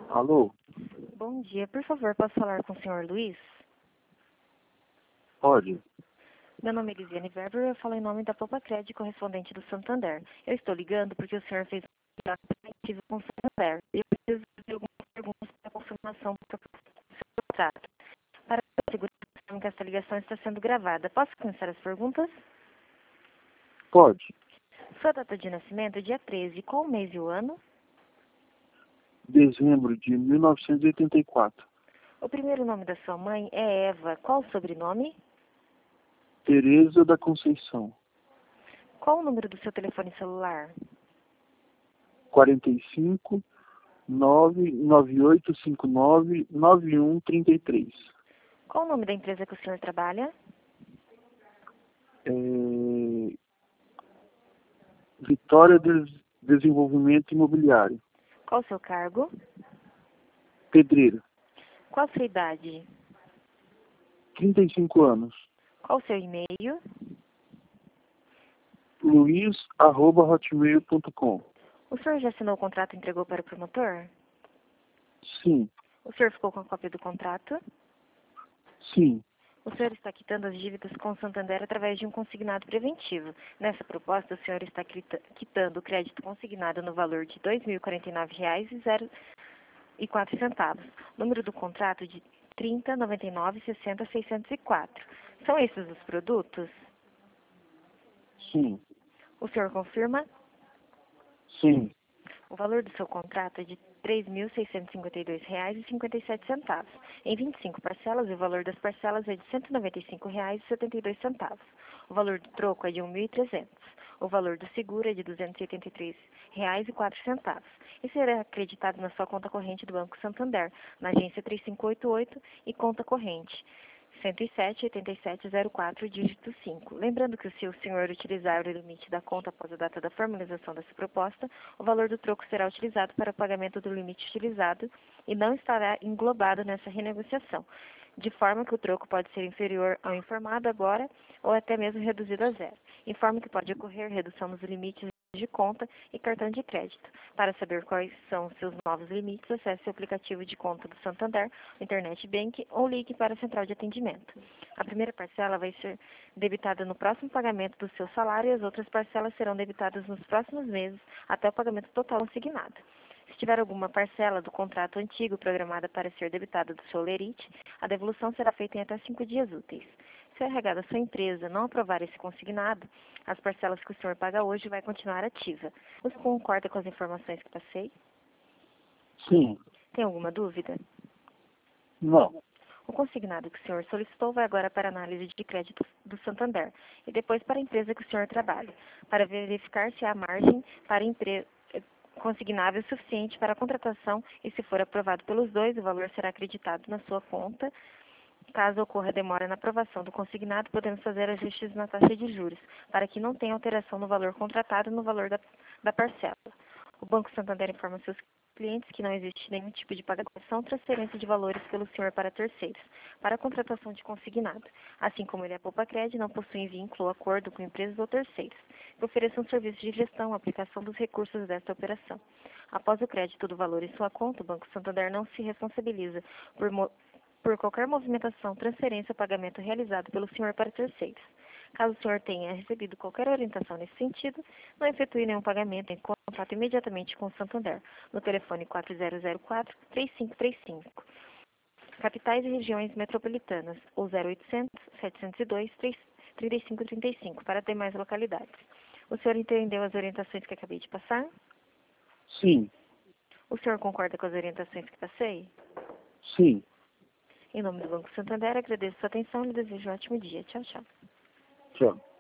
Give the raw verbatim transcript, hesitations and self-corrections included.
Alô? Bom dia, por favor, posso falar com o senhor Luiz? Pode? Meu nome é Elisiane Weber e eu falo em nome da Poupa Crédito, correspondente do Santander. Eu estou ligando porque o senhor fez um aplicativo com o Santander e eu preciso fazer algumas perguntas para confirmação do seu contrato. Para a segurança que esta ligação está sendo gravada, posso começar as perguntas? Pode. Sua data de nascimento é dia treze, qual o mês e o ano? Dezembro de mil novecentos e oitenta e quatro. O primeiro nome da sua mãe é Eva, qual o sobrenome? Tereza da Conceição. Qual o número do seu telefone celular? quarenta e cinco, nove nove oito cinco nove, nove um três três. Qual o nome da empresa que o senhor trabalha? É... Vitória Des... Desenvolvimento Imobiliário. Qual o seu cargo? Pedreira. Qual a sua idade? trinta e cinco anos. Qual o seu e-mail? luiz arroba hotmail ponto com. O senhor já assinou o contrato e entregou para o promotor? Sim. O senhor ficou com a cópia do contrato? Sim. O senhor está quitando as dívidas com o Santander através de um consignado preventivo. Nessa proposta, o senhor está quitando o crédito consignado no valor de dois mil e quarenta e nove reais e zero e quatro centavos. Número do contrato de trinta, noventa e nove, sessenta, seiscentos e quatro. São esses os produtos? Sim. O senhor confirma? Sim. O valor do seu contrato é de três mil seiscentos e cinquenta e dois reais e cinquenta e sete centavos. Em vinte e cinco parcelas, o valor das parcelas é de cento e noventa e cinco reais e setenta e dois centavos. O valor do troco é de um mil e trezentos. O valor do seguro é de duzentos e oitenta e três reais e quatro centavos. E será acreditado na sua conta corrente do Banco Santander, na agência três cinco oito oito e conta corrente cento e sete, oitenta e sete, zero quatro, dígito cinco. Lembrando que se o senhor utilizar o limite da conta após a data da formalização dessa proposta, o valor do troco será utilizado para o pagamento do limite utilizado e não estará englobado nessa renegociação, de forma que o troco pode ser inferior ao informado agora ou até mesmo reduzido a zero. Informe que pode ocorrer redução nos limites de conta e cartão de crédito. Para saber quais são seus novos limites, acesse o aplicativo de conta do Santander, Internet Bank ou ligue para a central de atendimento. A primeira parcela vai ser debitada no próximo pagamento do seu salário e as outras parcelas serão debitadas nos próximos meses até o pagamento total consignado. Se tiver alguma parcela do contrato antigo programada para ser debitada do seu lerite, a devolução será feita em até cinco dias úteis. Se a R H da sua empresa não aprovar esse consignado, as parcelas que o senhor paga hoje vai continuar ativa. Você concorda com as informações que passei? Sim. Tem alguma dúvida? Não. O consignado que o senhor solicitou vai agora para a análise de crédito do Santander e depois para a empresa que o senhor trabalha, para verificar se há margem para a empresa consignável suficiente para a contratação e, se for aprovado pelos dois, o valor será acreditado na sua conta. Caso ocorra demora na aprovação do consignado, podemos fazer ajustes na taxa de juros, para que não tenha alteração no valor contratado e no valor da, da parcela. O Banco Santander informa seus clientes que não existe nenhum tipo de pagamento ou transferência de valores pelo senhor para terceiros, para a contratação de consignado. Assim como ele é Poupa Crédito, não possui vínculo ou acordo com empresas ou terceiros, que ofereçam serviços de gestão ou aplicação dos recursos desta operação. Após o crédito do valor em sua conta, o Banco Santander não se responsabiliza por mo por qualquer movimentação, transferência ou pagamento realizado pelo senhor para terceiros. Caso o senhor tenha recebido qualquer orientação nesse sentido, não efetue nenhum pagamento em contato imediatamente com o Santander, no telefone quatro zero zero quatro, três cinco três cinco. Capitais e regiões metropolitanas, ou zero oitocentos, setecentos e dois, trinta e cinco trinta e cinco, para demais localidades. O senhor entendeu as orientações que acabei de passar? Sim. O senhor concorda com as orientações que passei? Sim. Em nome do Banco Santander, agradeço a sua atenção e lhe desejo um ótimo dia. Tchau, tchau. Tchau.